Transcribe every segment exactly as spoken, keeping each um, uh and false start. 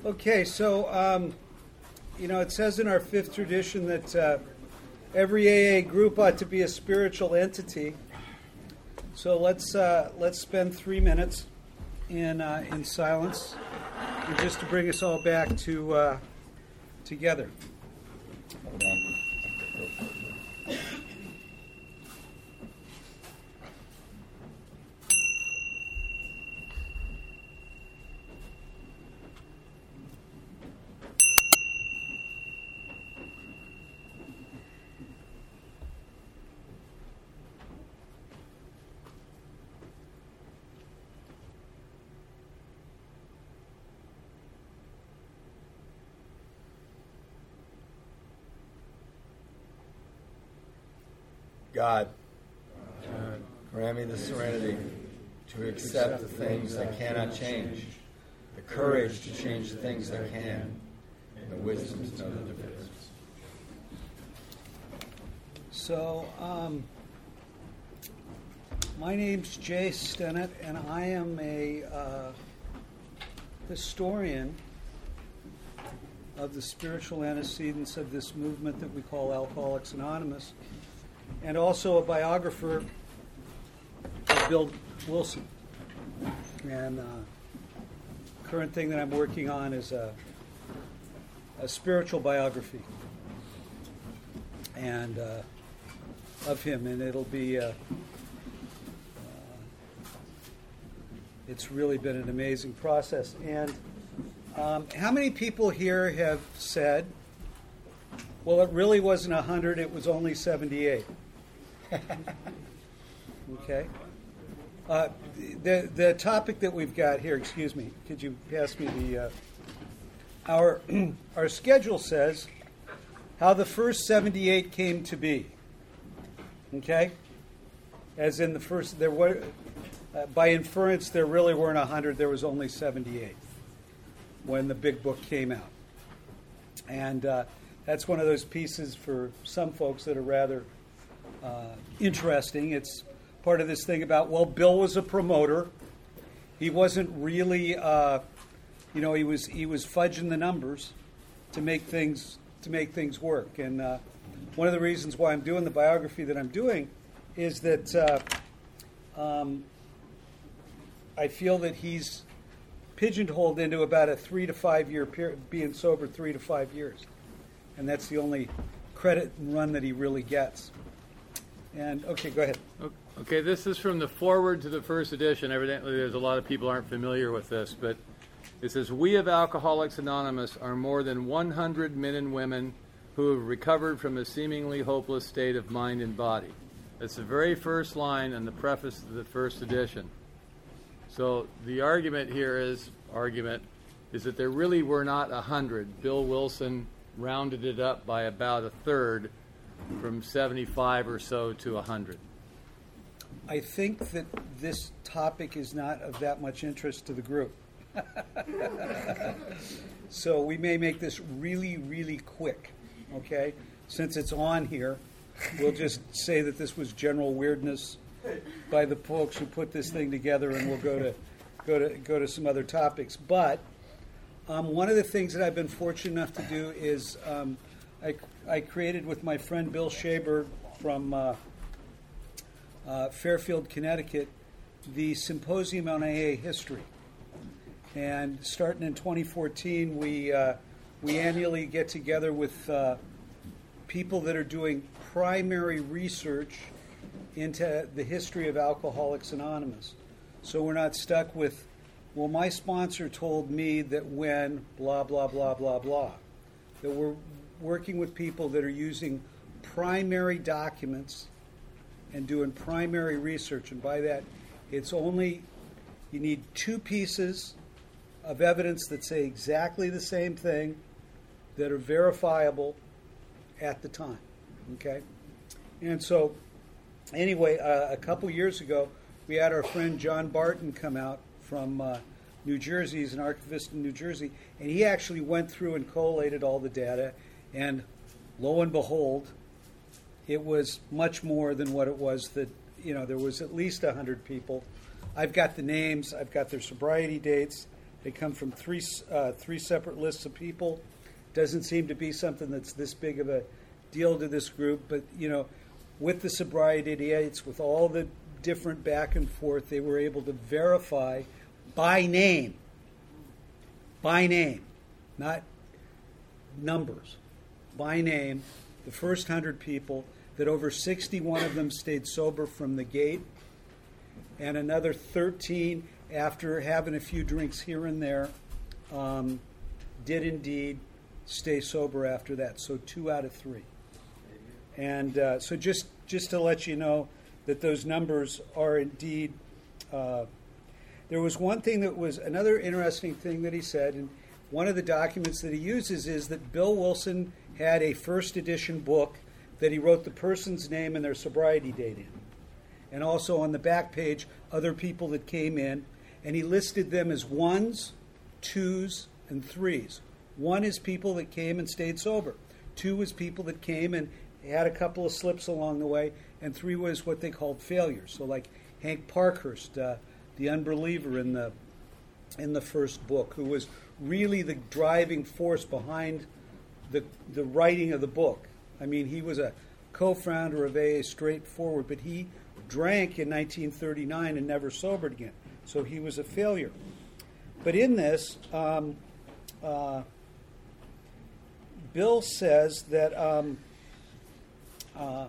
Okay, so, um, you know, it says in our fifth tradition that uh, every A A group ought to be a spiritual entity. So let's uh, let's spend three minutes in uh, in silence, and just to bring us all back to uh, together. Hold on. God, grant me the serenity to accept the things I cannot change, the courage to change the things I can, and the wisdom to know the difference. So, um, my name's Jay Stennett, and I am a uh, historian of the spiritual antecedents of this movement that we call Alcoholics Anonymous, and also a biographer of Bill Wilson. And uh, current thing that I'm working on is a, a spiritual biography and uh, of him, and it'll be. Uh, uh, it's really been an amazing process. And um, how many people here have said, well, it really wasn't one hundred, it was only seventy-eight? Okay. Uh, the the topic that we've got here, excuse me, could you pass me the, uh, our, our schedule says how the first seventy-eight came to be. Okay? As in the first, there were, uh, by inference, there really weren't one hundred, there was only seventy-eight when the big book came out. And uh, that's one of those pieces for some folks that are rather uh, interesting. It's part of this thing about, well, Bill was a promoter. He wasn't really, uh, you know, he was he was fudging the numbers to make things to make things work. And uh, one of the reasons why I'm doing the biography that I'm doing is that uh, um, I feel that he's pigeonholed into about a three to five year period, being sober three to five years. And that's the only credit and run that he really gets. And, okay, go ahead. Okay, this is from the foreword to the first edition. Evidently, there's a lot of people aren't familiar with this, but it says, "We of Alcoholics Anonymous are more than one hundred men and women who have recovered from a seemingly hopeless state of mind and body." That's the very first line in the preface to the first edition. So the argument here is, argument, is that there really were not one hundred. Bill Wilson rounded it up by about a third, from seventy-five or so to one hundred. I think that this topic is not of that much interest to the group. So we may make this really, really quick, okay? Since it's on here, we'll just say that this was general weirdness by the folks who put this thing together, and we'll go to go to go to some other topics. But um, one of the things that I've been fortunate enough to do is um, I, I created with my friend Bill Shaber from uh, uh, Fairfield, Connecticut, the Symposium on A A History. And starting in twenty fourteen, we uh, we annually get together with uh, people that are doing primary research into the history of Alcoholics Anonymous. So we're not stuck with, well, my sponsor told me that when blah, blah, blah, blah, blah. That we're working with people that are using primary documents and doing primary research. And by that, it's only, you need two pieces of evidence that say exactly the same thing, that are verifiable at the time. Okay? And so, anyway, uh, a couple years ago, we had our friend John Barton come out from uh, New Jersey. He's an archivist in New Jersey, and he actually went through and collated all the data, and lo and behold, it was much more than what it was that, you know, there was at least one hundred people. I've got the names, I've got their sobriety dates, They come from three uh, three separate lists of people. Doesn't seem to be something that's this big of a deal to this group, but you know, with the sobriety dates, with all the different back and forth, they were able to verify by name, by name, not numbers, by name, the first hundred people, that over sixty-one of them stayed sober from the gate, and another thirteen, after having a few drinks here and there, um, did indeed stay sober after that. So two out of three. And uh, so just, just to let you know that those numbers are indeed, uh, there was one thing that was, another interesting thing that he said, and one of the documents that he uses is that Bill Wilson had a first edition book that he wrote the person's name and their sobriety date in. And also on the back page, other people that came in, and he listed them as ones, twos, and threes. One is people that came and stayed sober. Two is people that came and had a couple of slips along the way, and three was what they called failures. So like Hank Parkhurst, uh, the unbeliever in the in the first book, who was really the driving force behind the the writing of the book. I mean, he was a co-founder of A A straightforward, but he drank in nineteen thirty-nine and never sobered again. So he was a failure. But in this, um, uh, Bill says that um, uh,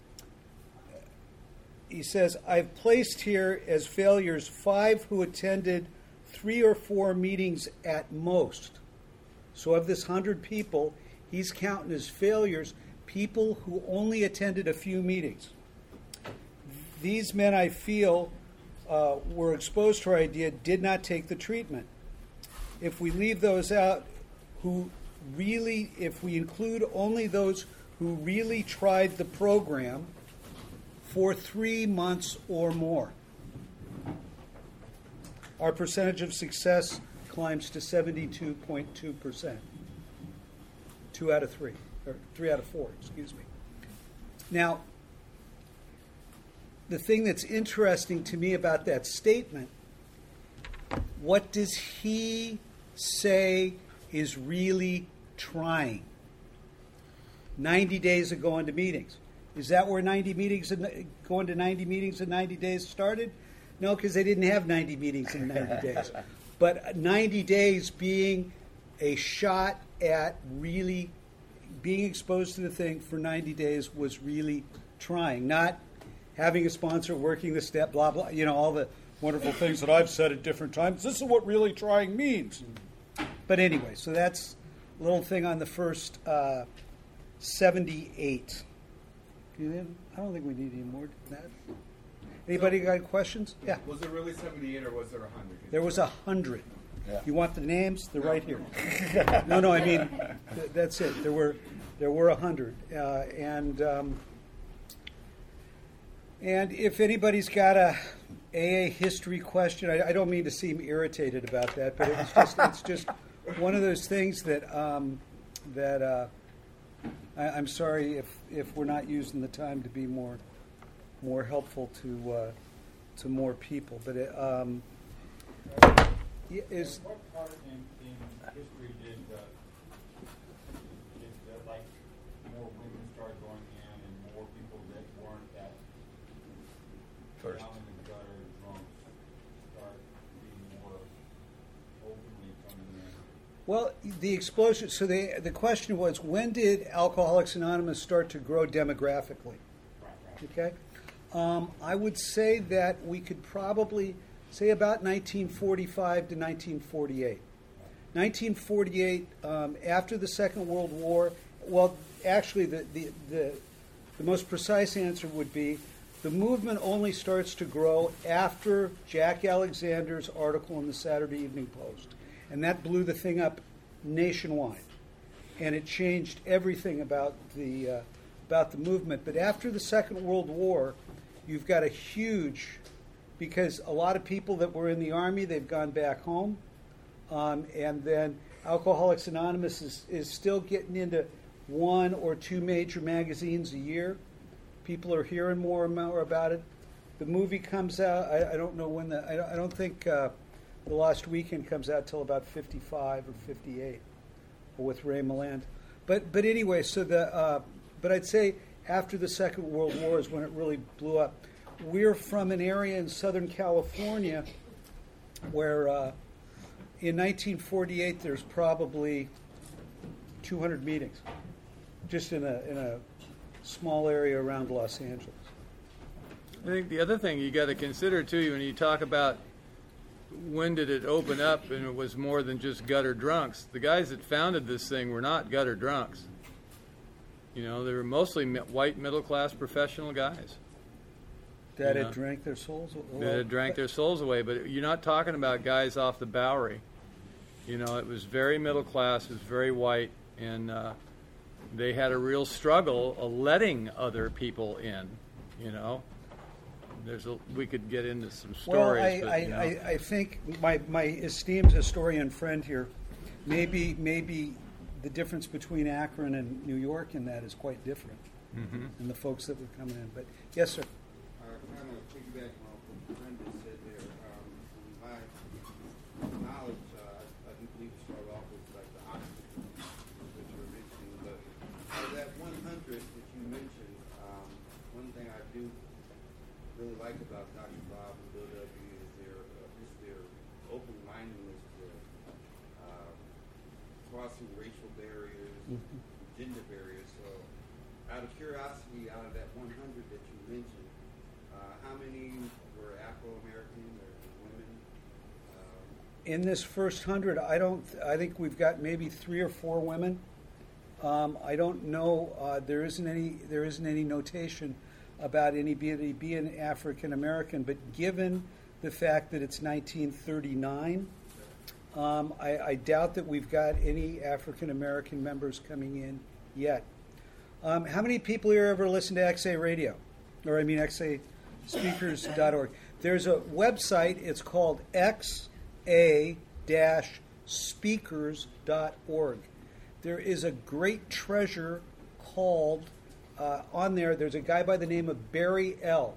he says, I've placed here as failures five who attended three or four meetings at most. So of this hundred people, he's counting as failures people who only attended a few meetings. These men, I feel, uh, were exposed to our idea, did not take the treatment. If we leave those out, who really, if we include only those who really tried the program for three months or more, our percentage of success climbs to seventy-two point two percent. Two out of three, or three out of four, excuse me. Now, the thing that's interesting to me about that statement, what does he say is really trying? ninety days of going to meetings. Is that where ninety meetings, and going to ninety meetings in ninety days started? No, because they didn't have ninety meetings in ninety days. But ninety days being a shot at really being exposed to the thing for ninety days was really trying. Not having a sponsor, working the step, blah, blah, you know, all the wonderful things that I've said at different times. This is what really trying means. But anyway, so that's a little thing on the first uh, seventy-eight. I don't think we need any more than that. Anybody got questions? Yeah. Was it really seventy-eight or was there one hundred? There was a hundred. Yeah. You want the names? They're right here. no, no, I mean, th- that's it. There were there were a hundred. Uh, and um, and if anybody's got a A A history question, I, I don't mean to seem irritated about that, but it's just it's just one of those things that um, that uh, I, I'm sorry if, if we're not using the time to be more more helpful to uh, to more people. But it, um, yeah, is what part in, in history did, uh, did uh, like more women start going in and more people that weren't that First. down in the gutter drunks start being more openly coming in? well the explosion. So the the question was, when did Alcoholics Anonymous start to grow demographically? Okay, um, I would say that we could probably say about nineteen forty-five to nineteen forty-eight. nineteen forty-eight, um, after the Second World War, well, actually, the, the, the, the most precise answer would be the movement only starts to grow after Jack Alexander's article in the Saturday Evening Post. And that blew the thing up nationwide. And it changed everything about the, uh, about the movement. But after the Second World War, you've got a huge, because a lot of people that were in the Army, they've gone back home. Um, and then Alcoholics Anonymous is, is still getting into one or two major magazines a year. People are hearing more and more about it. The movie comes out, I, I don't know when the, I don't, I don't think uh, The Lost Weekend comes out till about fifty-five or fifty-eight, with Ray Milland. But but anyway, so the uh, but I'd say after the Second World War is when it really blew up. We're from an area in Southern California where uh, in nineteen forty-eight there's probably two hundred meetings, just in a in a small area around Los Angeles. I think the other thing you got to consider too, when you talk about when did it open up and it was more than just gutter drunks, the guys that founded this thing were not gutter drunks. You know, they were mostly mi- white middle-class professional guys That Yeah. had drank their souls away. that had drank their souls away. But you're not talking about guys off the Bowery. You know, it was very middle-class, it was very white, and uh, they had a real struggle of letting other people in, you know. There's a, we could get into some stories. Well, I, but, I, you know. I, I think my, my esteemed historian friend here, maybe maybe the difference between Akron and New York in that is quite different, Mhm. and the folks that were coming in. But yes, sir. Uh, kind of piggyback on what Brenda said there. Um, from my knowledge, uh, I, I do believe it started off with like the Oxford that you were mentioning, but out of that one hundred that you mentioned, um, one thing I do really like about Doctor Bob and Bill W. is their uh, just their open-mindedness to uh, crossing racial barriers, Mhm. gender barriers. So, out of curiosity, out of that one hundred that you mentioned, uh, how many were Afro-American or women? Um, In this first hundred, I don't. I think we've got maybe three or four women. Um, I don't know. Uh, there isn't any. There isn't any notation about anybody being African American. But given the fact that it's nineteen thirty-nine, um, I, I doubt that we've got any African American members coming in yet. Um, how many people here ever listen to X A Radio, or I mean X A Speakers dot org? There's a website. It's called X A Speakers dot org. There is a great treasure called uh, on there. There's a guy by the name of Barry L.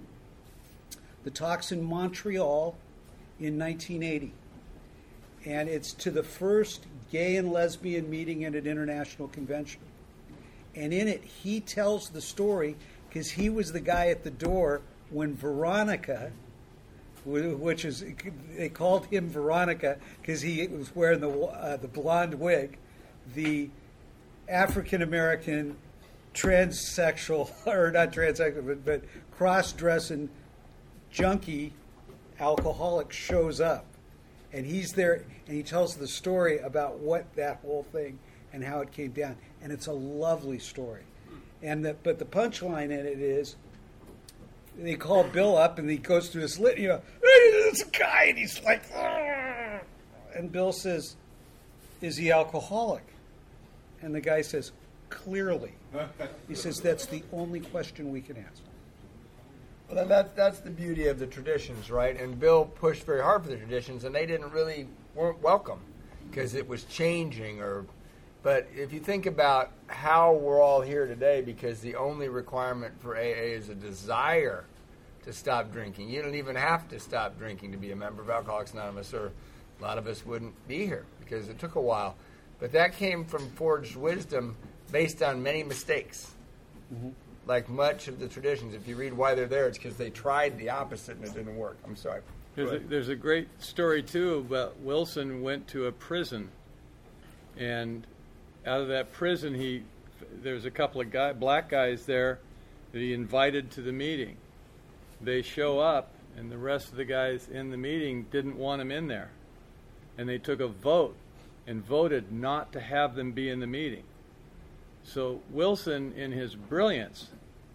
that talks in Montreal in nineteen eighty, and it's to the first gay and lesbian meeting at an international convention. And in it, he tells the story because he was the guy at the door when Veronica, which is, they called him Veronica because he was wearing the uh, the blonde wig, the African American transsexual, or not transsexual, but, but cross-dressing junkie alcoholic shows up. And he's there, and he tells the story about what that whole thing and how it came down. And it's a lovely story. And the, but the punchline in it is, they call Bill up, and he goes through this litany, you know, hey, this guy, and he's like, argh! And Bill says, is he alcoholic? And the guy says, clearly. He says, that's the only question we can ask. Well, then that's that's the beauty of the traditions, right? And Bill pushed very hard for the traditions, and they didn't really weren't welcome because it was changing. Or, but if you think about how we're all here today, because the only requirement for A A is a desire to stop drinking. You don't even have to stop drinking to be a member of Alcoholics Anonymous, or a lot of us wouldn't be here because it took a while. But that came from forged wisdom based on many mistakes. Mm-hmm. Like much of the traditions, if you read why they're there, it's because they tried the opposite and it didn't work. I'm sorry. There's a, there's a great story, too, about Wilson went to a prison, and out of that prison, he there's a couple of guy, black guys there that he invited to the meeting. They show up, and the rest of the guys in the meeting didn't want him in there. And they took a vote and voted not to have them be in the meeting. So Wilson, in his brilliance,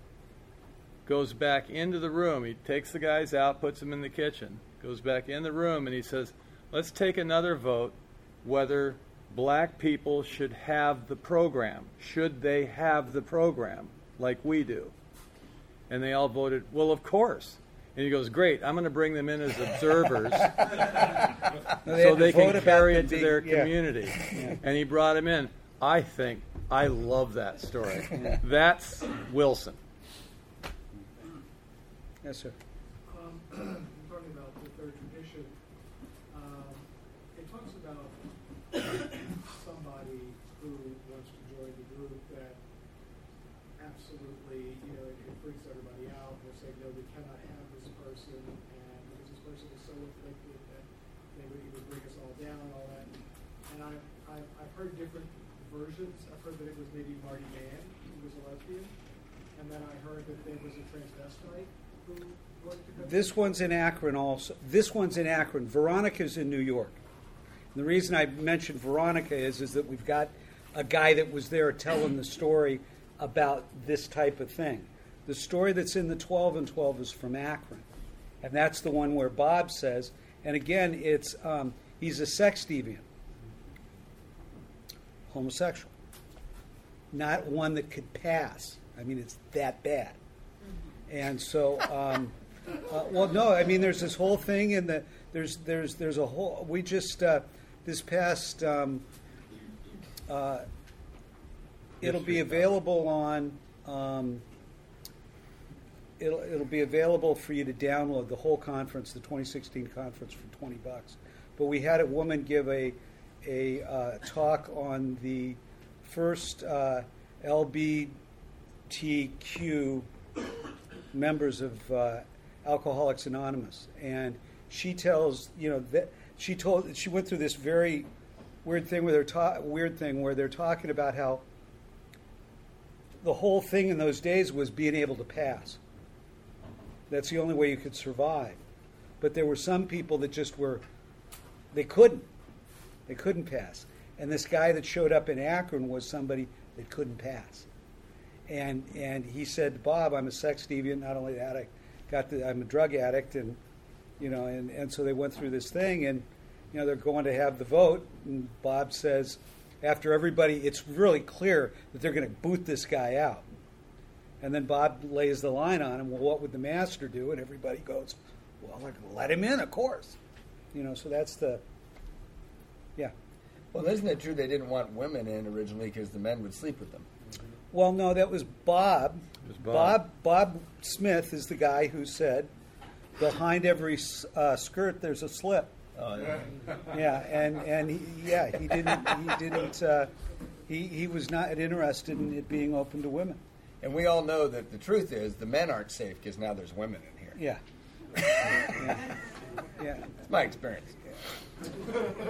goes back into the room. He takes the guys out, puts them in the kitchen, goes back in the room, and he says, let's take another vote whether black people should have the program. Should they have the program like we do? And they all voted, well, of course. And he goes, great, I'm going to bring them in as observers They so had to they vote can about carry them it to being- their yeah. community. And he brought him in. I think, I love that story. That's Wilson. Yes, sir. Um, talking about the third tradition, uh, group that absolutely, you know, it, it freaks everybody out. They're saying, no, we cannot have this person, and because this person is so afflicted that they would even bring us all down and all that. And I, I've, I've heard different versions. I've heard that it was maybe Marty Mann, who was a lesbian, and then I heard that there was a transvestite who wanted to come. This one's in Akron also. This one's in Akron. Veronica's in New York. And the reason I mentioned Veronica is, is that we've got a guy that was there telling the story about this type of thing. The story that's in the twelve and twelve is from Akron. And that's the one where Bob says, and again, it's um, he's a sex deviant. Homosexual. Not one that could pass. I mean, it's that bad. And so, um, uh, well, no, I mean, there's this whole thing in the, there's, there's, there's a whole, we just, uh, this past, um, uh, it'll be available on, um, it'll, it'll be available for you to download the whole conference, the twenty sixteen conference, for twenty bucks. But we had a woman give a, a uh, talk on the first uh, L G B T Q members of uh, Alcoholics Anonymous, and she tells, you know, that she told she went through this very weird thing where they're ta- weird thing where they're talking about how the whole thing in those days was being able to pass. That's the only way you could survive. But there were some people that just were, they couldn't. They couldn't pass. And this guy that showed up in Akron was somebody that couldn't pass. And and he said, Bob, I'm a sex deviant. Not only that, I got the, I'm a drug addict, and you know, and, and so they went through this thing, and you know, they're going to have the vote. And Bob says, after everybody, it's really clear that they're going to boot this guy out. And then Bob lays the line on him. Well, what would the master do? And everybody goes, well, like, let him in, of course. You know, so that's the, yeah. Well, isn't it true they didn't want women in originally because the men would sleep with them? Well, no, that was Bob. It was Bob. Bob. Bob Smith is the guy who said, behind every uh, skirt there's a slip. Oh, yeah. Yeah, and and he, yeah, he didn't he didn't uh, he he was not interested in it being open to women. And we all know that the truth is the men aren't safe because now there's women in here. Yeah. yeah. Yeah. It's my experience. I just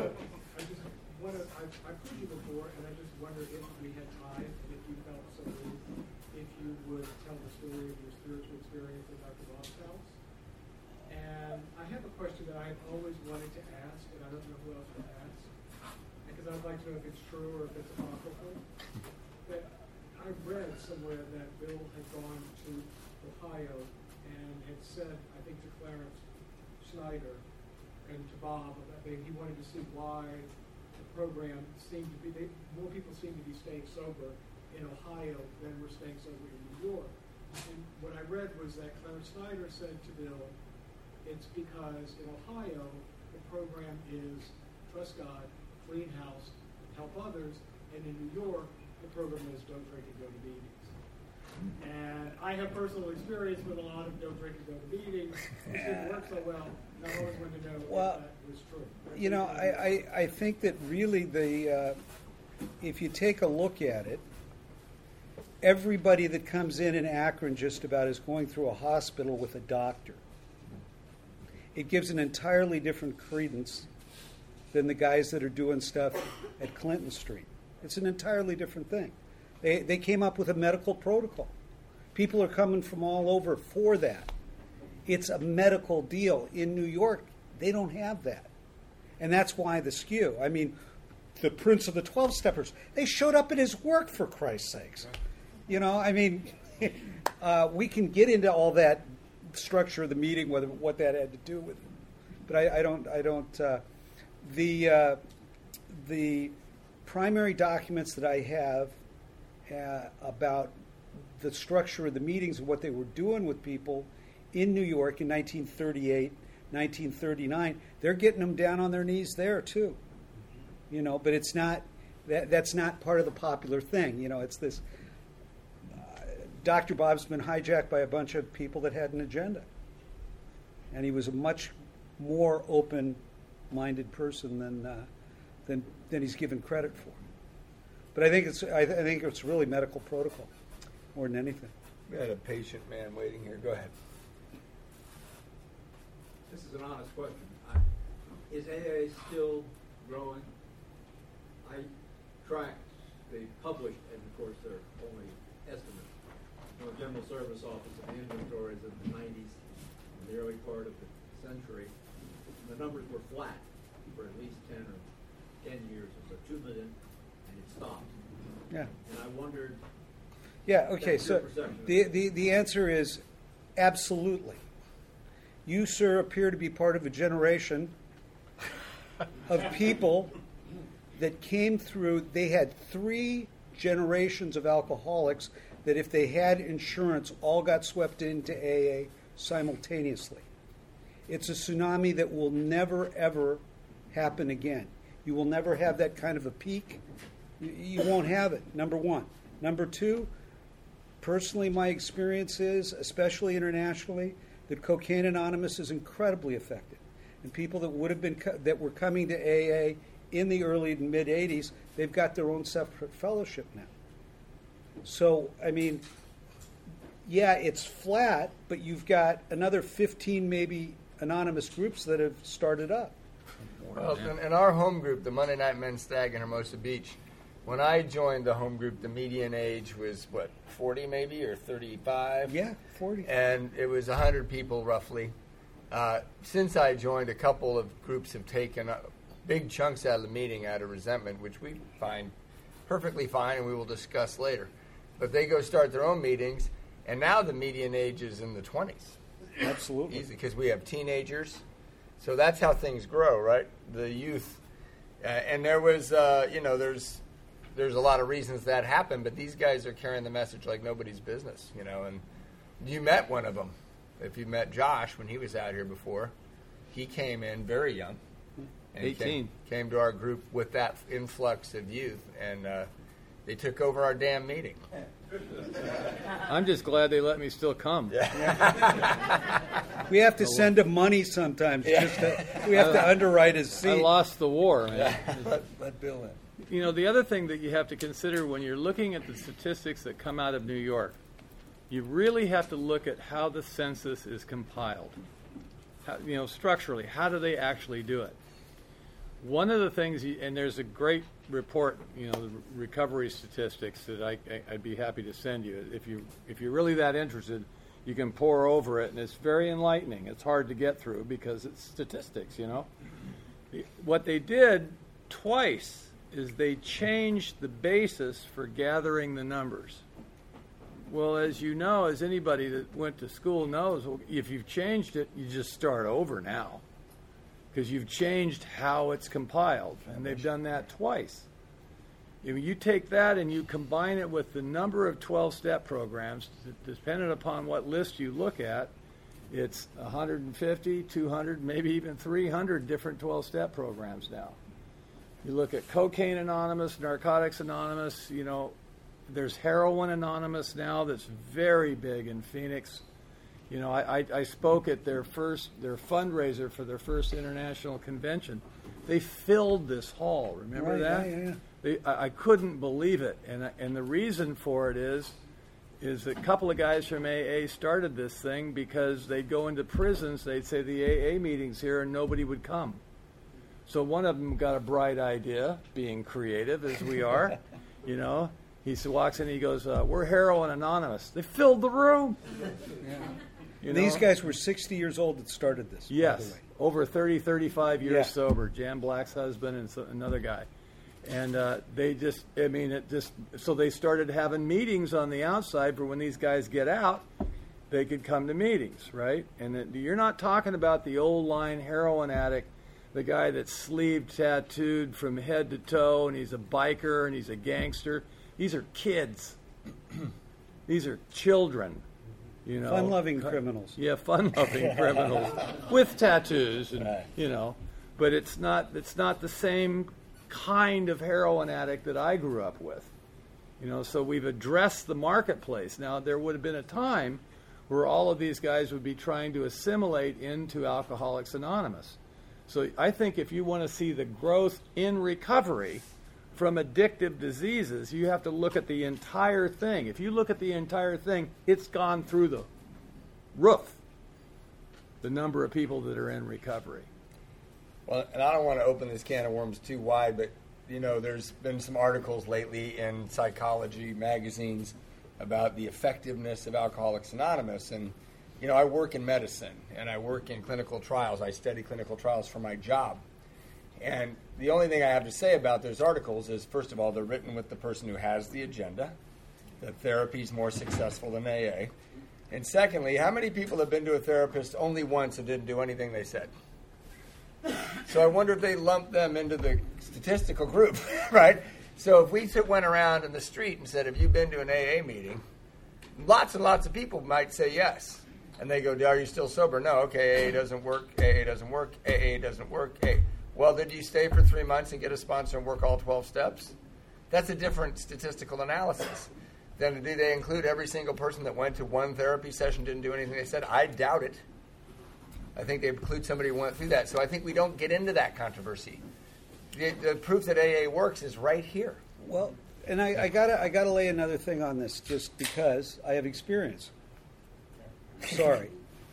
wonder, I've, I've heard you before, and I just wonder if we had time, and if you felt so moved, if you would tell the story of your spiritual experience at Doctor Bob's house. And I have a question that I've always wanted to ask, and I don't know who else to ask, because I'd like to know if it's true or if it's apocryphal. But I read somewhere that Bill had gone to Ohio and had said, I think to Clarence Snyder and to Bob, that they, he wanted to see why the program seemed to be, they, more people seemed to be staying sober in Ohio than were staying sober in New York. And what I read was that Clarence Snyder said to Bill, it's because in Ohio, the program is trust God, clean house, help others, and in New York, the program is don't drink and go to meetings. And I have personal experience with a lot of don't drink and go to meetings. It didn't work so well. And I always wanted to know Well, if that was true. You know, I, I, I think that really the uh, if you take a look at it, everybody that comes in in Akron just about is going through a hospital with a doctor. It gives an entirely different credence than the guys that are doing stuff at Clinton Street. It's an entirely different thing. They they came up with a medical protocol. People are coming from all over for that. It's a medical deal. In New York, they don't have that. And that's why the skew. I mean, the Prince of the twelve-steppers, they showed up at his work, for Christ's sakes. You know, I mean, uh, we can get into all that structure of the meeting, whether what that had to do with it. But I, I don't, I don't, uh, the, uh, the primary documents that I have uh, about the structure of the meetings and what they were doing with people in New York in nineteen thirty-eight, nineteen thirty-nine, they're getting them down on their knees there too. You know, but it's not, that, that's not part of the popular thing. You know, it's this, uh, Doctor Bob's been hijacked by a bunch of people that had an agenda. And he was a much more open-minded person than, uh, than, than he's given credit for. But I think it's I, th- I think it's really medical protocol more than anything. We had a patient man waiting here. Go ahead. This is an honest question. I, is A A still growing? I tracked, they published, and of course they're only estimates, from the General Service Office of the inventories in the nineties, in the early part of the century. The numbers were flat for at least ten or ten years or so, two million, and it stopped. Yeah. And I wondered, Yeah, okay, That's your so perception. the, the, the answer is absolutely. You, sir, appear to be part of a generation of people that came through, they had three generations of alcoholics that if they had insurance all got swept into A A simultaneously. It's a tsunami that will never, ever happen again. You will never have that kind of a peak. You, you won't have it, number one. Number two, personally, my experience is, especially internationally, that Cocaine Anonymous is incredibly effective. And people that would have been co- that were coming to A A in the early and mid eighties, they've got their own separate fellowship now. So, I mean, yeah, it's flat, but you've got another fifteen maybe anonymous groups that have started up. Well, in, in our home group, the Monday Night Men's Stag in Hermosa Beach, when I joined the home group, the median age was, what, forty maybe, or thirty-five? Yeah, forty. And it was one hundred people roughly. Uh, since I joined, a couple of groups have taken uh, big chunks out of the meeting out of resentment, which we find perfectly fine and we will discuss later. But they go start their own meetings, and now the median age is in the twenties. Absolutely. Easy, because we have teenagers. So that's how things grow, right? The youth. Uh, and there was, uh, you know, there's there's a lot of reasons that happened, but these guys are carrying the message like nobody's business, you know. And you met one of them. If you met Josh when he was out here before, he came in very young. And eighteen. Came, came to our group with that influx of youth, and uh, they took over our damn meeting. I'm just glad they let me still come. We have to send him money sometimes. Just to, we have to underwrite his seat. I lost the war. Man. let, let Bill in. You know, the other thing that you have to consider when you're looking at the statistics that come out of New York, you really have to look at how the census is compiled. How, you know, structurally, how do they actually do it? One of the things, you, and there's a great report, you know, the recovery statistics that I, I, I'd be happy to send you. If you if you're really that interested, you can pore over it, and it's very enlightening. It's hard to get through because it's statistics, you know. What they did twice is they changed the basis for gathering the numbers. Well, as you know, as anybody that went to school knows, if you've changed it, you just start over now because you've changed how it's compiled, and they've done that twice. If you take that and you combine it with the number of twelve-step programs, depending upon what list you look at, it's one hundred fifty, two hundred, maybe even three hundred different twelve-step programs now. You look at Cocaine Anonymous, Narcotics Anonymous, you know, there's Heroin Anonymous now that's very big in Phoenix. You know, I, I, I spoke at their first, their fundraiser for their first international convention. They filled this hall. Remember Right, that? yeah, yeah, yeah. They, I, I couldn't believe it, and and the reason for it is, is that a couple of guys from A A started this thing because they'd go into prisons. They'd say the A A meeting's here, and nobody would come. So one of them got a bright idea, being creative as we are, you know. He walks in, and he goes, uh, "We're Heroin Anonymous." They filled the room. Yeah. You And these know? guys were sixty years old that started this. by Yes, the way. over thirty, thirty-five years Yeah. sober. Jan Black's husband and so, another guy. And uh, they just, I mean, it just, so they started having meetings on the outside for when these guys get out, they could come to meetings, right? And it, you're not talking about the old line heroin addict, the guy that's sleeve tattooed from head to toe, and he's a biker and he's a gangster. These are kids. These are children. You know, Fun-loving criminals. Yeah, fun-loving criminals with tattoos, and you know, but it's not it's not the same kind of heroin addict that I grew up with. You know, so we've addressed the marketplace. Now, there would have been a time where all of these guys would be trying to assimilate into Alcoholics Anonymous. So I think if you want to see the growth in recovery, from addictive diseases, you have to look at the entire thing. If you look at the entire thing, it's gone through the roof, the number of people that are in recovery. Well, and I don't want to open this can of worms too wide, but, you know, there's been some articles lately in psychology magazines about the effectiveness of Alcoholics Anonymous. And, you know, I work in medicine, and I work in clinical trials. I study clinical trials for my job. And the only thing I have to say about those articles is, first of all, they're written with the person who has the agenda, that therapy is more successful than A A. And secondly, how many people have been to a therapist only once and didn't do anything they said? So I wonder if they lump them into the statistical group, right? So if we t- went around in the street and said, have you been to an A A meeting? Lots and lots of people might say yes. And they go, are you still sober? No, okay, A A doesn't work, A A doesn't work, A A doesn't work, A A. Well, did you stay for three months and get a sponsor and work all twelve steps? That's a different statistical analysis. Then do they include every single person that went to one therapy session, didn't do anything they said? I doubt it. I think they include somebody who went through that. So I think we don't get into that controversy. The, the proof that A A works is right here. Well, and I, I gotta I gotta lay another thing on this just because I have experience. Sorry.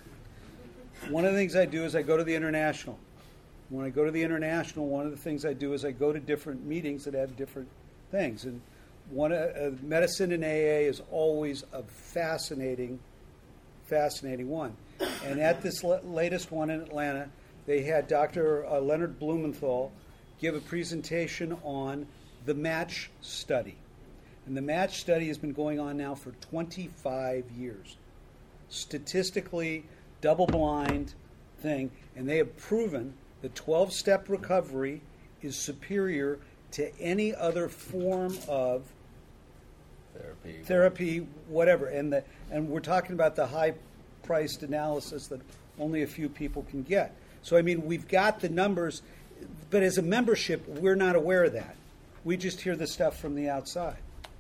One of the things I do is I go to the International. When I go to the International, one of the things I do is I go to different meetings that have different things. And one uh, medicine in A A is always a fascinating, fascinating one. And at this l- latest one in Atlanta, they had Doctor Uh, Leonard Blumenthal give a presentation on the MATCH study. And the MATCH study has been going on now for twenty-five years. Statistically, double-blind thing. And they have proven the twelve-step recovery is superior to any other form of Therapy. therapy, whatever. And the and we're talking about the high-priced analysis that only a few people can get. So, I mean, we've got the numbers, but as a membership, we're not aware of that. We just hear the stuff from the outside.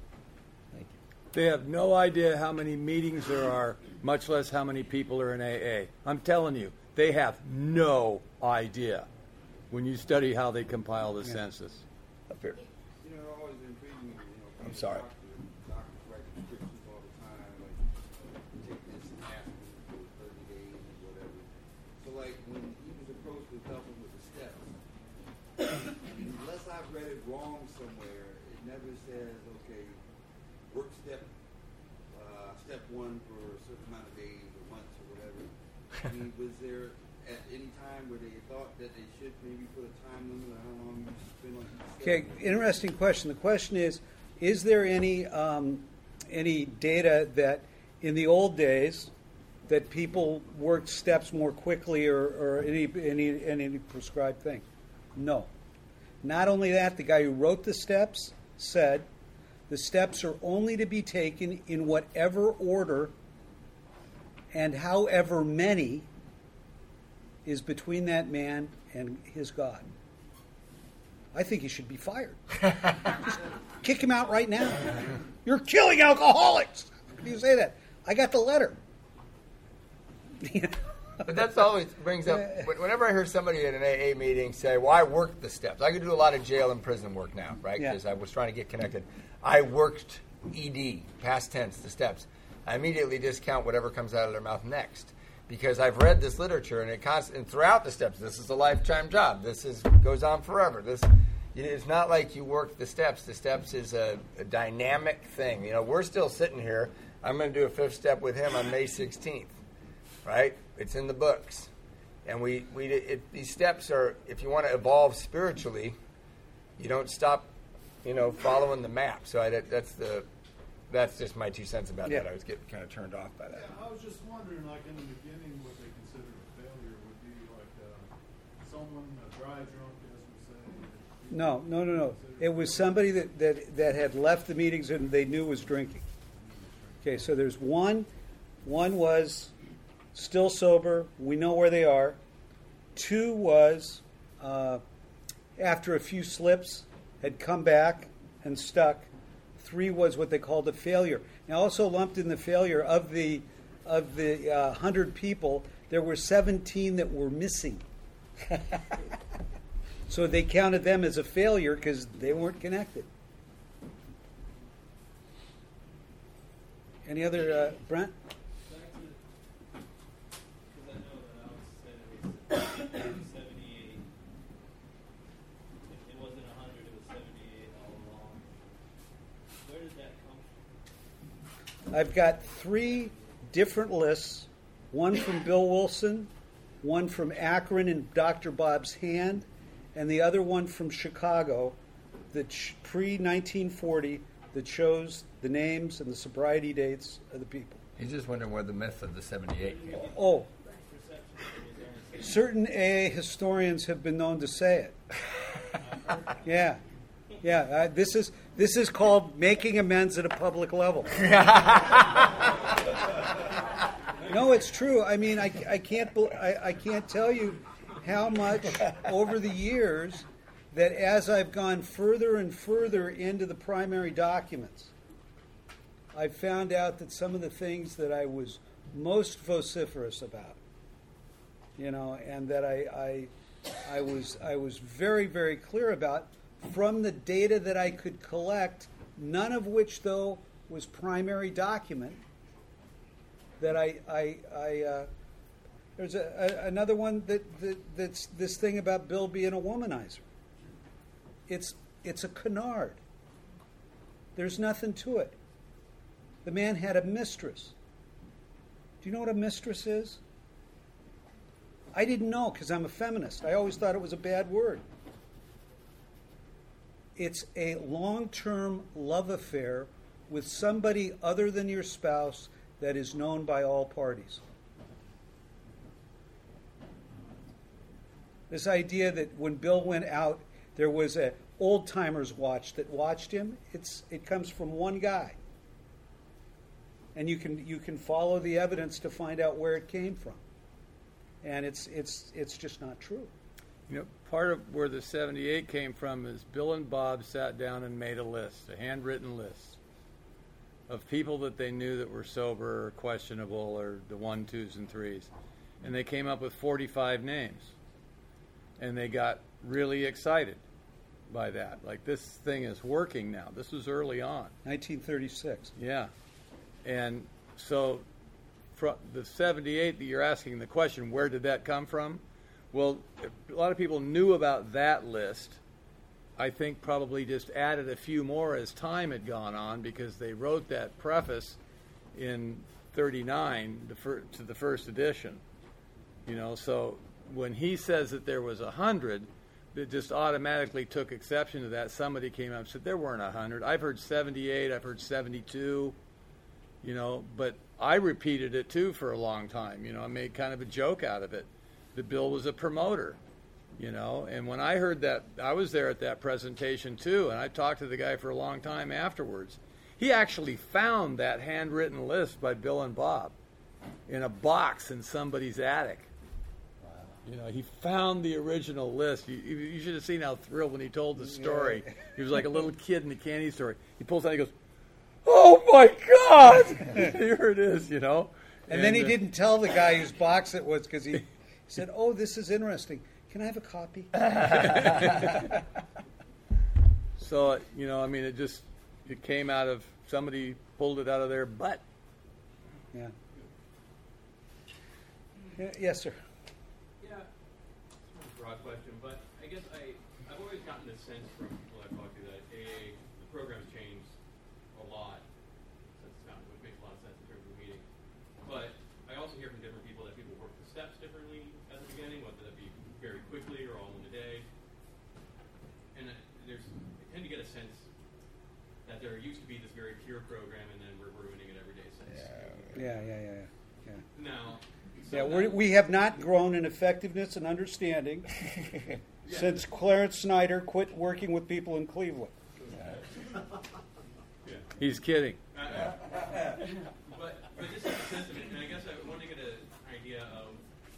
They have no idea how many meetings there are, much less how many people are in A A. I'm telling you, they have no idea when you study how they compile the Yeah. census. Up here. You know, it always intrigued me, you know. I'm sorry. Doctors, doctors write prescriptions all the time, like, take this aspirin for thirty days or whatever. So, like, when he was approached with helping with the steps, unless I've read it wrong somewhere, it never says, okay, work step, uh, step one for a certain amount of days or months or whatever. I mean, was there at any time where they thought that they should maybe put a time limit on how long you spend on each step? Okay, interesting question. The question is, is there any um, any data that in the old days that people worked steps more quickly or, or any, any any prescribed thing? No. Not only that, the guy who wrote the steps said the steps are only to be taken in whatever order and however many is between that man and his God. I think he should be fired. Just kick him out right now. You're killing alcoholics. How can you say that? I got the letter. But that's always brings up, whenever I hear somebody at an A A meeting say, well, I worked the steps. I could do a lot of jail and prison work now, right? Yeah. Because I was trying to get connected. I worked E D, past tense, the steps. I immediately discount whatever comes out of their mouth next. Because I've read this literature, and it const- and throughout the steps, this is a lifetime job. This is goes on forever. This It's not like you work the steps. The steps is a, a dynamic thing. You know, we're still sitting here. I'm going to do a fifth step with him on May sixteenth, right? It's in the books. And we, we it, these steps are, if you want to evolve spiritually, you don't stop, you know, following the map. So I, that, that's the that's just my two cents about Yeah. that. I was getting kind of turned off by that. Yeah, I was just wondering, like in the beginning, what they considered a failure would be like uh, someone, a dry drunk, as we say. No, no, no, no. It was somebody that, that, that had left the meetings and they knew was drinking. Okay, so there's one. One was still sober. We know where they are. Two was, uh, after a few slips, had come back and stuck. Three was what they called a failure. Now, also lumped in the failure of the of the uh, hundred people, there were seventeen that were missing. So they counted them as a failure because they weren't connected. Any other, uh, Brent? Back to, because I know that Alex said it was seventy-eight. If it wasn't one hundred, it was seventy-eight all along. Where did that come from? I've got three different lists, one from Bill Wilson, one from Akron and Doctor Bob's Hand, and the other one from Chicago, the pre nineteen forty, that shows the names and the sobriety dates of the people. He's just wondering where the myth of the seventy-eight came from. Oh, certain A A historians have been known to say it. Yeah, yeah. Uh, this is this is called making amends at a public level. No, it's true. I mean, I, I can't bel- I, I can't tell you how much over the years that as I've gone further and further into the primary documents, I've found out that some of the things that I was most vociferous about, you know, and that I, I, I was I was very, very clear about from the data that I could collect, none of which, though, was primary document, that I, I, I uh, there's a, a, another one that, that that's this thing about Bill being a womanizer. It's it's a canard. There's nothing to it. The man had a mistress. Do you know what a mistress is? I didn't know because I'm a feminist. I always thought it was a bad word. It's a long-term love affair with somebody other than your spouse that is known by all parties. This idea that when Bill went out, there was a old-timers watch that watched him, it's it comes from one guy. And you can you can follow the evidence to find out where it came from. And it's it's it's just not true. You know, part of where the seventy-eight came from is Bill and Bob sat down and made a list, a handwritten list of people that they knew that were sober or questionable or the one, twos, and threes. And they came up with forty-five names. And they got really excited by that. Like, this thing is working now. This was early on. nineteen thirty-six. Yeah. And so from the seventy-eight that you're asking the question, where did that come from? Well, a lot of people knew about that list. I think probably just added a few more as time had gone on because they wrote that preface in thirty-nine the fir- to the first edition. You know, so when he says that there was a hundred, that just automatically took exception to that. Somebody came up and said there weren't a hundred. I've heard seventy-eight. I've heard seventy-two. You know, but I repeated it too for a long time. You know, I made kind of a joke out of it. The Bill was a promoter. You know, and when I heard that, I was there at that presentation too, and I talked to the guy for a long time afterwards. He actually found that handwritten list by Bill and Bob in a box in somebody's attic. Wow. You know, he found the original list. You, you should have seen how thrilled when he told the story. Yeah. He was like a little kid in the candy store. He pulls out and he goes, "Oh my God!" Here it is, you know. And, and then he uh, didn't tell the guy whose box it was because he said, "Oh, this is interesting. Can I have a copy?" So, you know, I mean, it just, it came out of, somebody pulled it out of their butt. Yeah. yeah yes, sir. Yeah, it's a broad question, but I guess I, I've always gotten the sense from people I've talked to that A A, the program's changed a lot since it's gotten, which makes a lot of sense in terms of the meeting. But I also hear from different people that people work the steps differently at the beginning, whether that be very quickly or all in a day. And there's, I tend to get a sense that there used to be this very pure program, and then we're ruining it every day since. Yeah, yeah, yeah, yeah. yeah. Now, so yeah, we're, we have not grown in effectiveness and understanding yeah. since Clarence Snyder quit working with people in Cleveland. Yeah. He's kidding. Uh, but, but just in the sense of it, and I guess I want to get an idea of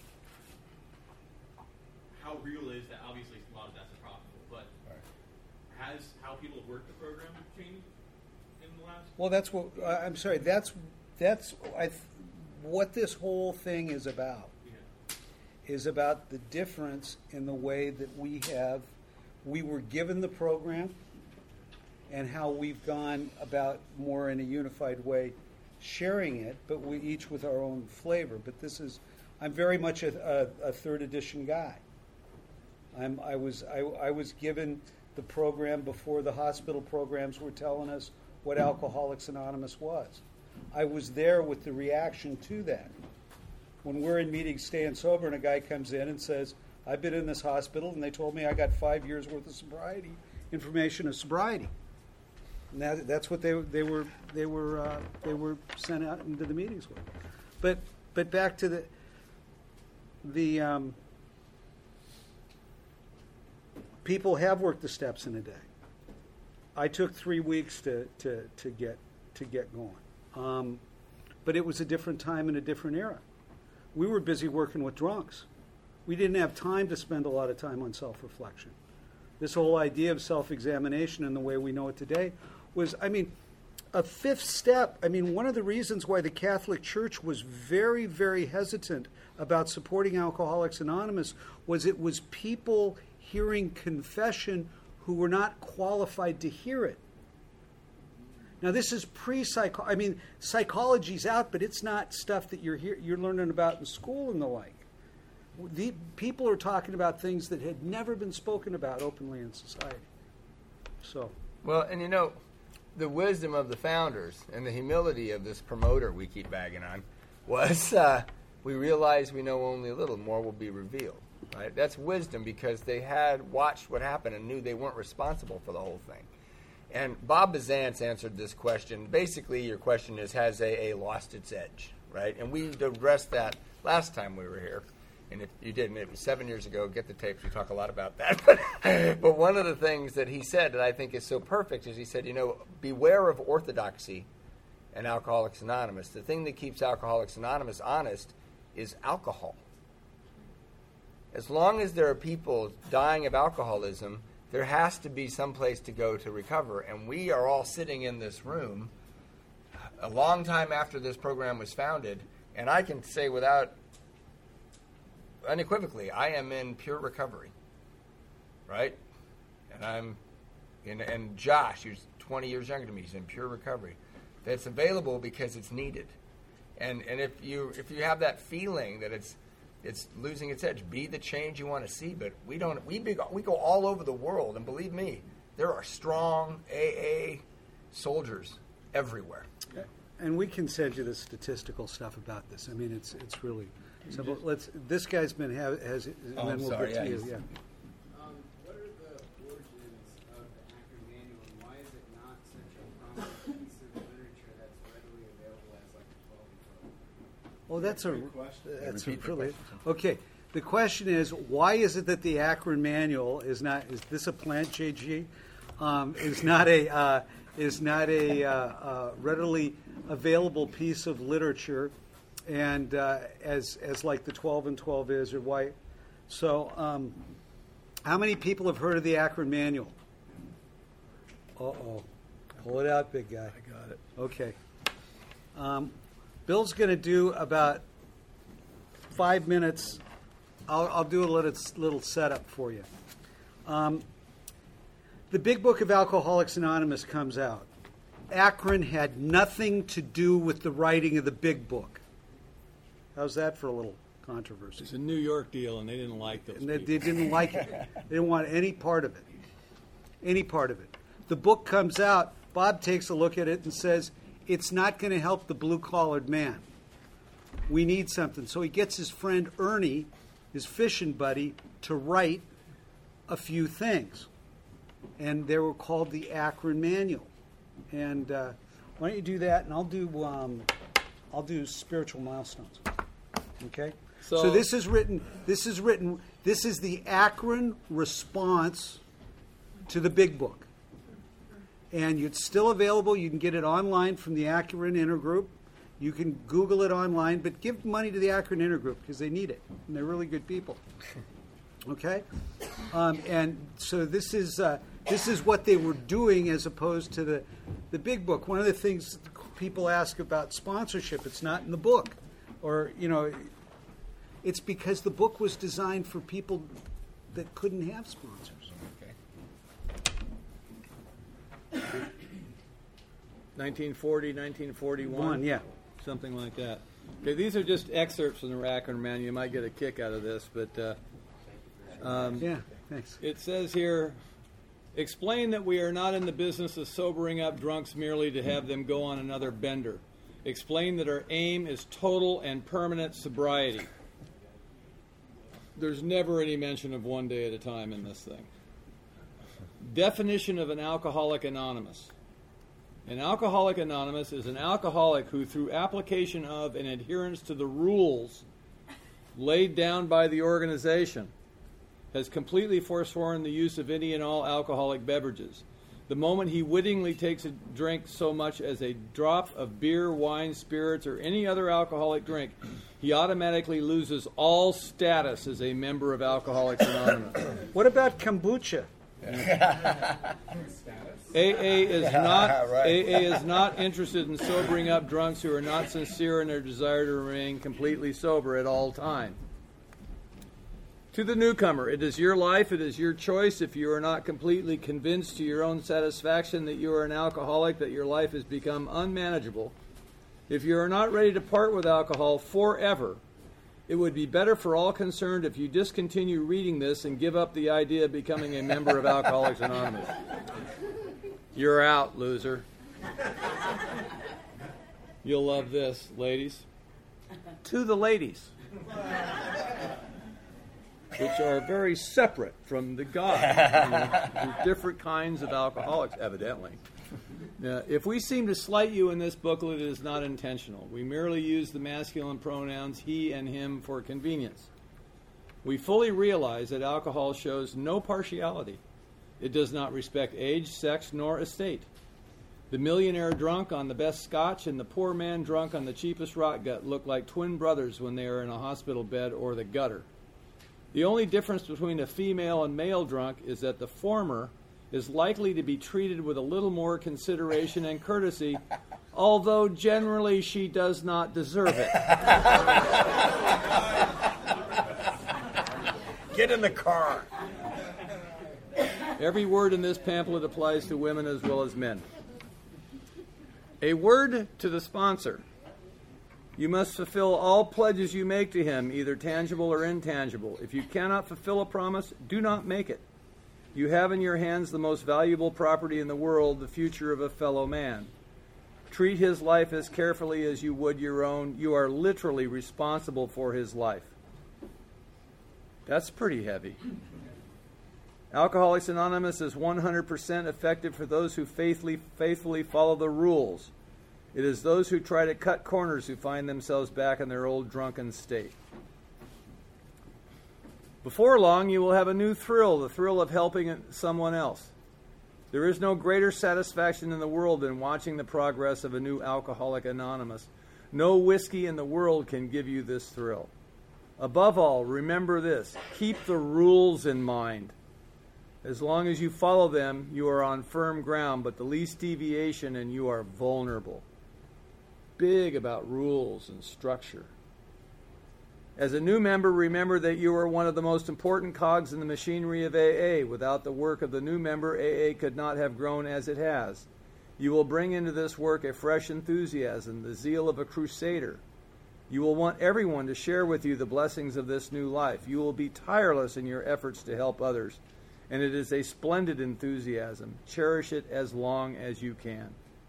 how real is that. Obviously, a lot of that's profitable, but right. has how people have worked the program changed in the last? Well, that's what uh, I'm sorry. That's that's I, th- what this whole thing is about. Yeah. Is about the difference in the way that we have we were given the program and how we've gone about more in a unified way sharing it, but we each with our own flavor. But this is, I'm very much a, a, a third edition guy. I'm, I was I, I was given the program before the hospital programs were telling us what Alcoholics Anonymous was. I was there with the reaction to that. When we're in meetings staying sober and a guy comes in and says, I've been in this hospital and they told me I got five years worth of sobriety, information of sobriety. And that, that's what they they were they were uh, they were sent out into the meetings with. But but back to the the um, people have worked the steps in a day. I took three weeks to to, to get to get going, um, but it was a different time and a different era. We were busy working with drunks. We didn't have time to spend a lot of time on self-reflection. This whole idea of self-examination in the way we know it today was, I mean, a fifth step. I mean, one of the reasons why the Catholic Church was very, very hesitant about supporting Alcoholics Anonymous was it was people hearing confession who were not qualified to hear it. Now, this is pre-psycho. I mean, psychology's out, but it's not stuff that you're hear- you're learning about in school and the like. The people are talking about things that had never been spoken about openly in society. So, well, and you know, the wisdom of the founders and the humility of this promoter we keep bagging on was uh, we realize we know only a little, more will be revealed. Right? That's wisdom because they had watched what happened and knew they weren't responsible for the whole thing. And Bob Bazance answered this question. Basically, your question is, has A A lost its edge? Right? And we addressed that last time we were here. And if you didn't, it was seven years ago. Get the tapes. We talk a lot about that. But one of the things that he said that I think is so perfect is he said, you know, beware of orthodoxy and Alcoholics Anonymous. The thing that keeps Alcoholics Anonymous honest is alcohol. As long as there are people dying of alcoholism, there has to be some place to go to recover. And we are all sitting in this room a long time after this program was founded. And I can say without unequivocally, I am in pure recovery, right? And I'm, in, and Josh, who's twenty years younger than me, is in pure recovery. That's available because it's needed. And and if you if you have that feeling that it's it's losing its edge, be the change you want to see. But we don't. We be, we go all over the world, and believe me, there are strong A A soldiers everywhere. And we can send you the statistical stuff about this. I mean, it's it's really. So but let's. This guy's been have, has, and Oh, then I'm we'll sorry, get to yeah, you. he's- Yeah. Um, what are the origins of the Akron Manual, and why is it not such a prominent piece of literature that's readily available as like a twelve and twelve? Oh, that's a Good question. that's a Repeat the really question. okay. The question is, why is it that the Akron Manual is not? Is this a plant, J G? Um, is not a uh, is not a uh, uh, readily available piece of literature, and uh, as as like the twelve and twelve is, or why? So, um, how many people have heard of the Akron Manual? Uh oh, pull it out, big guy. I got it. Okay. Um, Bill's going to do about five minutes. I'll, I'll do a little, little setup for you. Um, the Big Book of Alcoholics Anonymous comes out. Akron had nothing to do with the writing of the Big Book. How's that for a little controversy? It's a New York deal, and they didn't like those And they, people. they didn't like it. They didn't want any part of it. Any part of it. The book comes out. Bob takes a look at it and says, it's not going to help the blue-collared man. We need something. So he gets his friend Ernie, his fishing buddy, to write a few things. And they were called the Akron Manual. And uh, why don't you do that, and I'll do um, I'll do spiritual milestones. Okay? So, So- this is written this is written this is the Akron response to the Big Book. And it's still available. You can get it online from the Akron Intergroup. You can Google it online, but give money to the Akron Intergroup because they need it, and they're really good people. Okay, um, and so this is uh, this is what they were doing as opposed to the the Big Book. One of the things people ask about sponsorship, it's not in the book, or you know, it's because the book was designed for people that couldn't have sponsors. Okay. nineteen forty, nineteen forty-one? One, yeah. Something like that. Okay, these are just excerpts from the Rackham Manual. You might get a kick out of this, but uh, um, Yeah, thanks. it says here, explain that we are not in the business of sobering up drunks merely to have them go on another bender. Explain that our aim is total and permanent sobriety. There's never any mention of one day at a time in this thing. Definition of an Alcoholic Anonymous. An Alcoholic Anonymous is an alcoholic who, through application of and adherence to the rules laid down by the organization, has completely forsworn the use of any and all alcoholic beverages. The moment he wittingly takes a drink so much as a drop of beer, wine, spirits, or any other alcoholic drink, he automatically loses all status as a member of Alcoholics Anonymous. What about kombucha? A A is not Right. A A is not interested in sobering up drunks who are not sincere in their desire to remain completely sober at all times. To the newcomer, it is your life, it is your choice. If you are not completely convinced to your own satisfaction that you are an alcoholic, that your life has become unmanageable, if you are not ready to part with alcohol forever, it would be better for all concerned if you discontinue reading this and give up the idea of becoming a member of Alcoholics Anonymous. You're out, loser. You'll love this, ladies. To the ladies, which are very separate from the guys. You know, there's different kinds of alcoholics, evidently. Now, if we seem to slight you in this booklet, it is not intentional. We merely use the masculine pronouns he and him for convenience. We fully realize that alcohol shows no partiality. It does not respect age, sex, nor estate. The millionaire drunk on the best scotch and the poor man drunk on the cheapest rot gut look like twin brothers when they are in a hospital bed or the gutter. The only difference between a female and male drunk is that the former is likely to be treated with a little more consideration and courtesy, although generally she does not deserve it. Get in the car. Every word in this pamphlet applies to women as well as men. A word to the sponsor. You must fulfill all pledges you make to him, either tangible or intangible. If you cannot fulfill a promise, do not make it. You have in your hands the most valuable property in the world, the future of a fellow man. Treat his life as carefully as you would your own. You are literally responsible for his life. That's pretty heavy. Alcoholics Anonymous is one hundred percent effective for those who faithfully, faithfully follow the rules. It is those who try to cut corners who find themselves back in their old drunken state. Before long, you will have a new thrill, the thrill of helping someone else. There is no greater satisfaction in the world than watching the progress of a new Alcoholic Anonymous. No whiskey in the world can give you this thrill. Above all, remember this. Keep the rules in mind. As long as you follow them, you are on firm ground, but the least deviation and you are vulnerable. Big about rules and structure. As a new member, remember that you are one of the most important cogs in the machinery of A A. Without the work of the new member, A A could not have grown as it has. You will bring into this work a fresh enthusiasm, the zeal of a crusader. You will want everyone to share with you the blessings of this new life. You will be tireless in your efforts to help others, and it is a splendid enthusiasm. Cherish it as long as you can.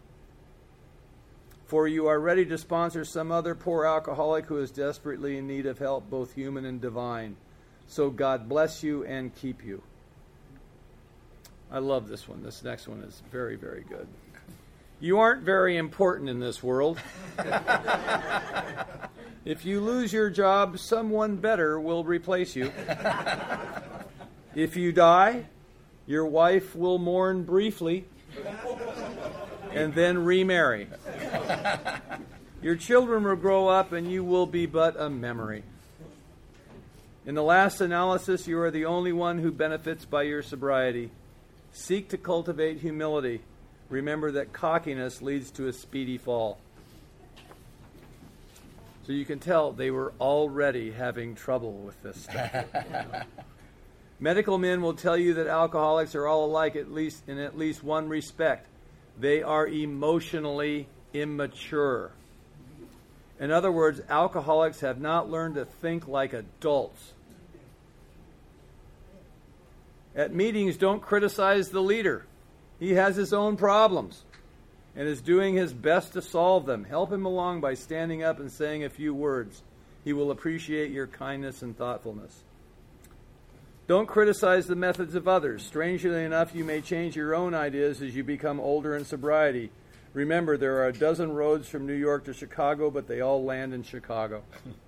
For you are ready to sponsor some other poor alcoholic who is desperately in need of help, both human and divine. So God bless you and keep you. I love this one. This next one is very, very good. You aren't very important in this world. If you lose your job, someone better will replace you. If you die, your wife will mourn briefly and then remarry. Your children will grow up and you will be but a memory. In the last analysis, you are the only one who benefits by your sobriety. Seek to cultivate humility. Remember that cockiness leads to a speedy fall. So you can tell they were already having trouble with this stuff. Medical men will tell you that alcoholics are all alike at least in at least one respect. They are emotionally immature. In other words, alcoholics have not learned to think like adults. At meetings, don't criticize the leader. He has his own problems and is doing his best to solve them. Help him along by standing up and saying a few words. He will appreciate your kindness and thoughtfulness. Don't criticize the methods of others. Strangely enough, you may change your own ideas as you become older in sobriety. Remember, there are a dozen roads from New York to Chicago, but they all land in Chicago.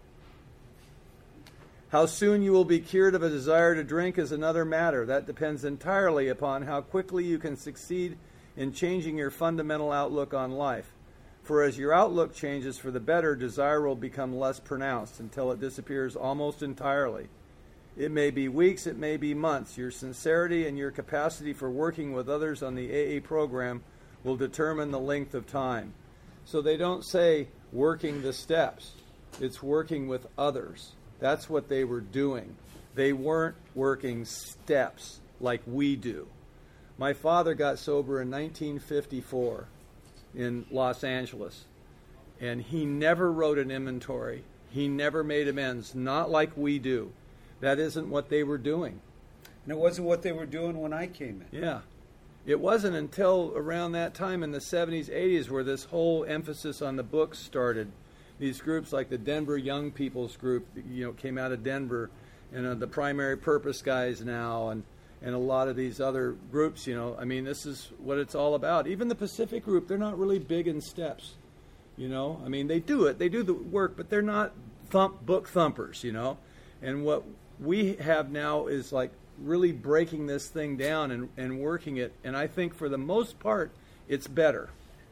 How soon you will be cured of a desire to drink is another matter. That depends entirely upon how quickly you can succeed in changing your fundamental outlook on life. For as your outlook changes for the better, desire will become less pronounced until it disappears almost entirely. It may be weeks, it may be months. Your sincerity and your capacity for working with others on the A A program will determine the length of time. So they don't say working the steps. It's working with others. That's what they were doing. They weren't working steps like we do. My father got sober in nineteen fifty-four in Los Angeles, and he never wrote an inventory. He never made amends, not like we do. That isn't what they were doing. And it wasn't what they were doing when I came in. Yeah. It wasn't until around that time in the seventies, eighties where this whole emphasis on the books started. These groups like the Denver Young People's Group, you know, came out of Denver, and uh, the Primary Purpose guys now, and, and a lot of these other groups, you know. I mean, this is what it's all about. Even the Pacific Group, they're not really big in steps, you know. I mean, they do it. They do the work, but they're not thump book thumpers, you know. And what we have now is like really breaking this thing down and, and working it. And I think for the most part, it's better.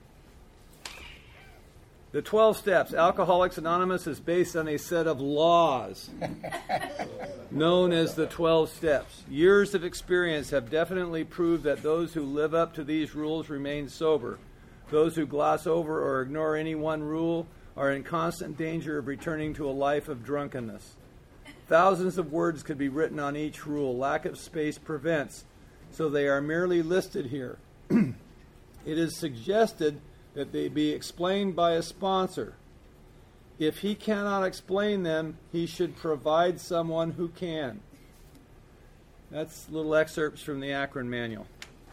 The twelve steps. Alcoholics Anonymous is based on a set of laws known as the twelve steps. Years of experience have definitely proved that those who live up to these rules remain sober. Those who gloss over or ignore any one rule are in constant danger of returning to a life of drunkenness. Thousands of words could be written on each rule. Lack of space prevents, so they are merely listed here. It is suggested that they be explained by a sponsor. If he cannot explain them, he should provide someone who can. That's little excerpts from the Akron Manual.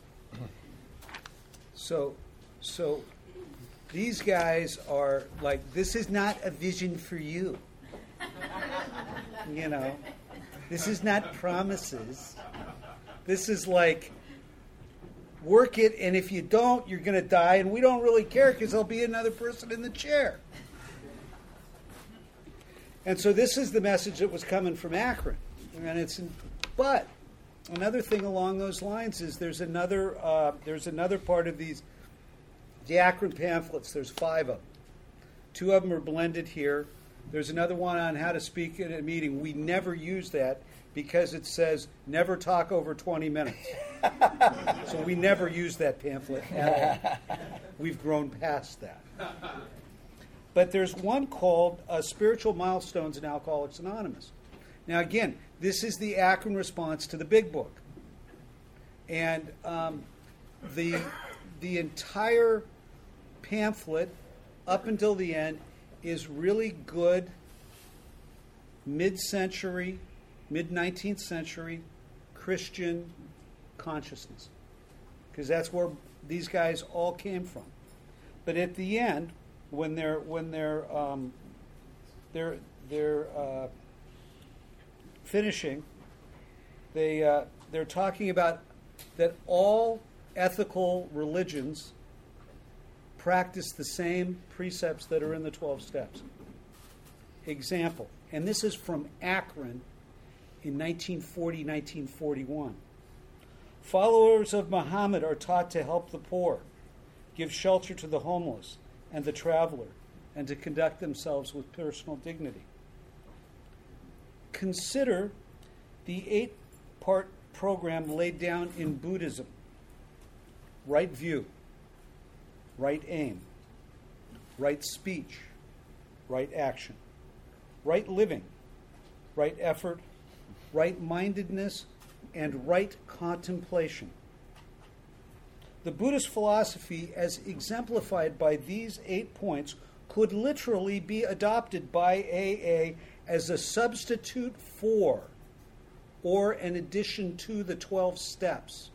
So, so these guys are like, this is not a vision for you. You know, this is not promises. This is like, work it, and if you don't, you're going to die, and we don't really care because there'll be another person in the chair. And so this is the message that was coming from Akron. And it's, but another thing along those lines is there's another uh, there's another part of these, the Akron pamphlets. There's five of them. Two of them are blended here. There's another one on how to speak at a meeting. We never use that because it says never talk over twenty minutes. So we never use that pamphlet at all. We've grown past that. But there's one called uh, Spiritual Milestones in Alcoholics Anonymous. Now again, this is the Akron response to the Big Book. And um, the, the entire pamphlet up until the end is really good mid-century, mid-nineteenth century Christian consciousness, because that's where these guys all came from. But at the end, when they're when they're um, they're they're uh, finishing, they uh, they're talking about that all ethical religions practice the same precepts that are in the twelve steps. Example, and this is from Akron in nineteen forty, nineteen forty-one. Followers of Muhammad are taught to help the poor, give shelter to the homeless and the traveler, and to conduct themselves with personal dignity. Consider the eight-part program laid down in Buddhism. Right view, right aim, right speech, right action, right living, right effort, right mindedness, and right contemplation. The Buddhist philosophy, as exemplified by these eight points, could literally be adopted by A A as a substitute for or an addition to the twelve steps.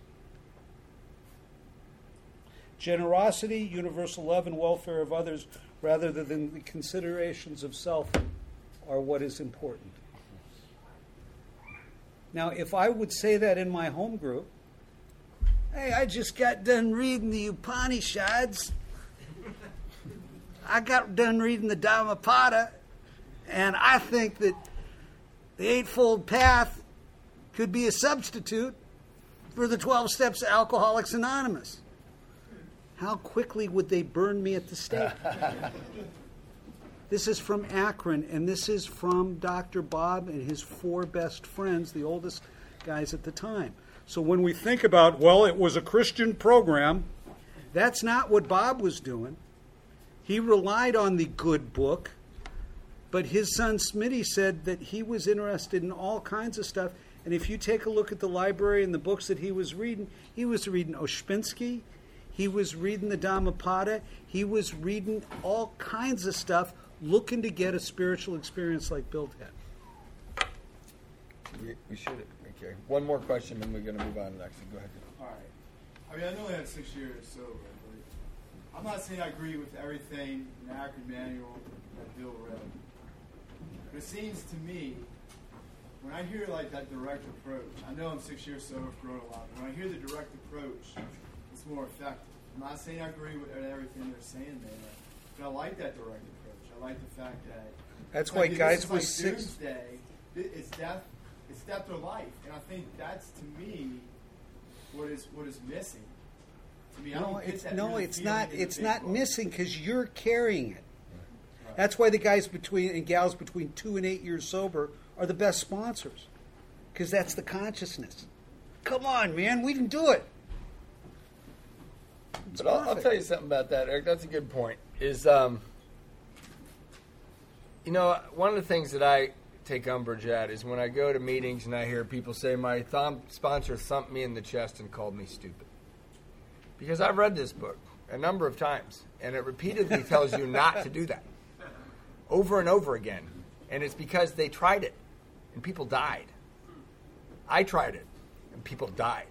Generosity, universal love, and welfare of others, rather than the considerations of self, are what is important. Now, if I would say that in my home group, hey, I just got done reading the Upanishads. I got done reading the Dhammapada, and I think that the Eightfold Path could be a substitute for the twelve Steps of Alcoholics Anonymous. How quickly would they burn me at the stake? This is from Akron, and this is from Doctor Bob and his four best friends, the oldest guys at the time. So when we think about, well, it was a Christian program, that's not what Bob was doing. He relied on the good book, but his son Smitty said that he was interested in all kinds of stuff. And if you take a look at the library and the books that he was reading, he was reading Ospensky, he was reading the Dhammapada, he was reading all kinds of stuff, looking to get a spiritual experience like Bill had. We, we should. Okay. One more question, then we're going to move on to the next one. Go ahead. All right. I mean, I know I had six years sober, but I'm not saying I agree with everything in the Akron manual that Bill read. But it seems to me, when I hear like that direct approach, I know I'm six years sober, I've grown a lot, but when I hear the direct approach, it's more effective. I'm not saying I agree with everything they're saying there, but I like that direct approach. I like the fact that that's why like, guys this is with like six doomsday. It's death. It's death or life, and I think that's to me what is what is missing. To me, I No, don't get it's that no, really it's feeling not. in the It's big not book. missing because you're carrying it. Right. That's why the guys between and gals between two and eight years sober are the best sponsors, because that's the consciousness. Come on, man, we can do it. It's But I'll, I'll perfect. tell you something about that, Eric. That's a good point. Is um, you know, one of the things that I take umbrage at is when I go to meetings and I hear people say my thumb sponsor thumped me in the chest and called me stupid. Because I've read this book a number of times, and it repeatedly tells you not to do that over and over again. And it's because they tried it, and people died. I tried it, and people died.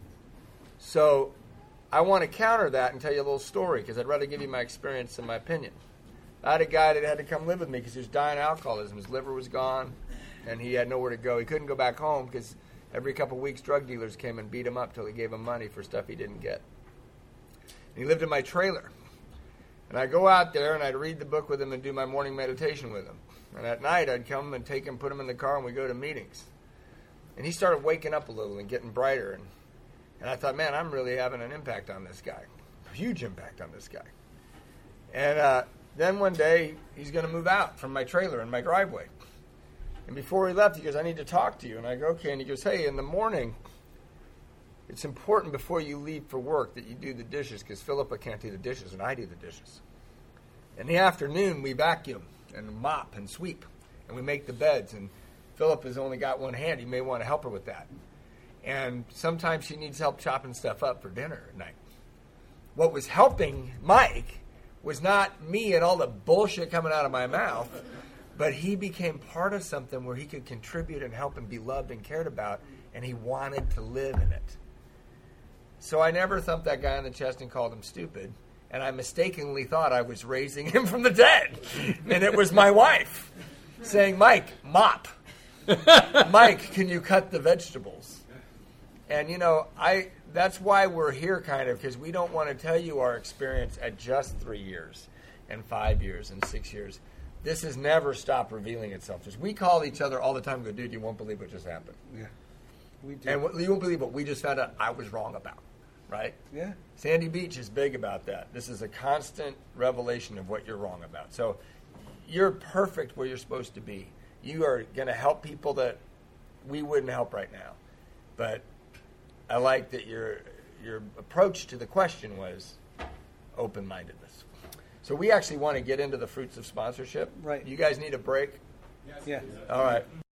So I want to counter that and tell you a little story, because I'd rather give you my experience and my opinion. I had a guy that had to come live with me because he was dying of alcoholism. His liver was gone, and he had nowhere to go. He couldn't go back home because every couple of weeks drug dealers came and beat him up till he gave him money for stuff he didn't get. And he lived in my trailer. And I'd go out there, and I'd read the book with him and do my morning meditation with him. And at night, I'd come and take him, put him in the car, and we'd go to meetings. And he started waking up a little and getting brighter. And, and I thought, man, I'm really having an impact on this guy. A huge impact on this guy. And uh, then one day, he's going to move out from my trailer in my driveway. And before he left, he goes, I need to talk to you. And I go, okay. And he goes, hey, in the morning, it's important before you leave for work that you do the dishes, because Philippa can't do the dishes, and I do the dishes. In the afternoon, we vacuum and mop and sweep, and we make the beds. And Philippa has only got one hand. You may want to help her with that. And sometimes she needs help chopping stuff up for dinner at night. What was helping Mike was not me and all the bullshit coming out of my mouth, but he became part of something where he could contribute and help and be loved and cared about, and he wanted to live in it. So I never thumped that guy on the chest and called him stupid, and I mistakenly thought I was raising him from the dead. And it was my wife saying, Mike, mop. Mike, can you cut the vegetables? And, you know, I that's why we're here, kind of, because we don't want to tell you our experience at just three years and five years and six years. This has never stopped revealing itself. Just we call each other all the time and go, dude, you won't believe what just happened. Yeah, we do. And what, you won't believe what we just found out I was wrong about, right? Yeah. Sandy Beach is big about that. This is a constant revelation of what you're wrong about. So you're perfect where you're supposed to be. You are going to help people that we wouldn't help right now. But I like that your your approach to the question was open-mindedness. So we actually want to get into the fruits of sponsorship. Right. You guys need a break? Yeah. All right.